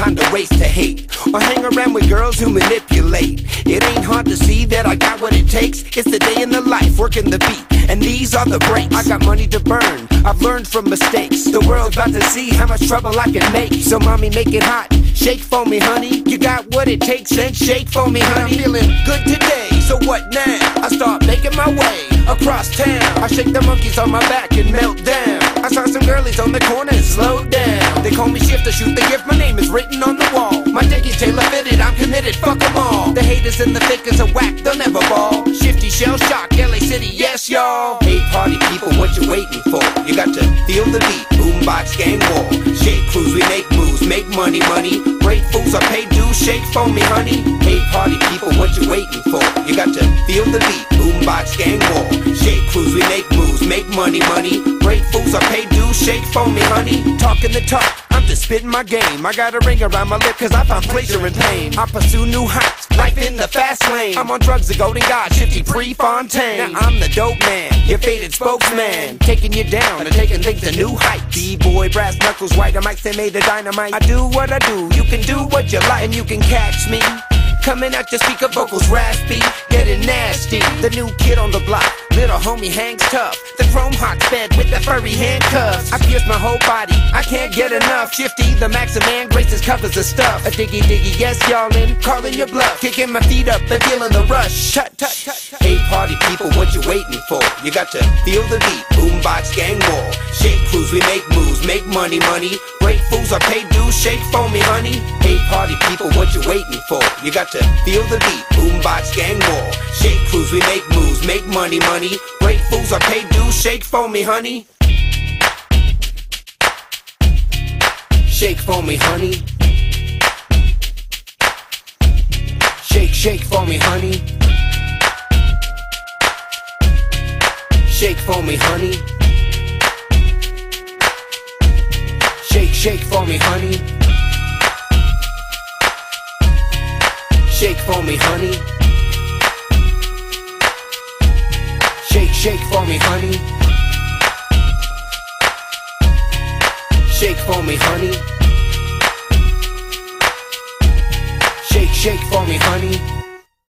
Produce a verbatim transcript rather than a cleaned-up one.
time to race to hate, or hang around with girls who manipulate. It ain't hard to see that I got what it takes. It's the day in the life, working the beat, and these are the breaks. I got money to burn, I've learned from mistakes. The world's about to see how much trouble I can make. So mommy, make it hot, shake for me, honey. You got what it takes, and shake for me, honey. I'm feeling good today, so what now? I start making my way across town. I shake the monkeys on my back and melt down. I saw some girlies on the corner and slowed down. They call me Shifter, shoot the gift, my name is written on the wall. My dick is tailor fitted, I'm committed, fuck them all. The haters and the fakers are whack, they'll never ball. Shifty, shell shock, L A City, yes y'all. Hey party people, what you waiting for? You got to feel the beat, boombox gang war. Shake crews, we make moves, make money, money. Great fools, I pay dues, shake for me, honey. Hey party people, what you waiting for? You got to feel the beat, boombox gang war. Shake crews, we make moves, make money, money. Great fools, I pay dues, shake for me, honey. Talking the talk, I'm just spitting my game. I got a ring around my lip cause I found pleasure in pain. I pursue new heights, life in the fast lane. I'm on drugs, the golden god, Shifty Prefontaine. Now I'm the dope man, your faded spokesman. Taking you down and taking things to new heights. B-boy, brass knuckles, white mics, they made of dynamite. I do what I do, you can do what you like. And you can catch me coming out your speaker, vocals raspy, getting nasty. The new kid on the block, little homie hangs tough. The chrome hot fed with the furry handcuffs. I pierce my whole body, I can't get enough. Shifty, the maxim man, graces covers the stuff. A diggy diggy, yes y'all in, calling your bluff. Kicking my feet up and feeling the rush. Tut tut tut tut. Hey party people, what you waiting for? You got to feel the beat, boombox gang war. Shake crews, we make moves, make money, money. Great fools, I pay dues, shake for me, honey. Hey party people, what you waiting for? You got to feel the beat, boombox gang war. Shake crews, we make moves, make money, money. Great fools, I pay dues, shake for me, honey. Shake for me, honey. Shake, shake for me, honey. Shake for me, honey. Shake, shake for me, honey. Shake for me, honey. Shake, shake for me, honey. Shake for me, honey. Shake, shake for me, honey.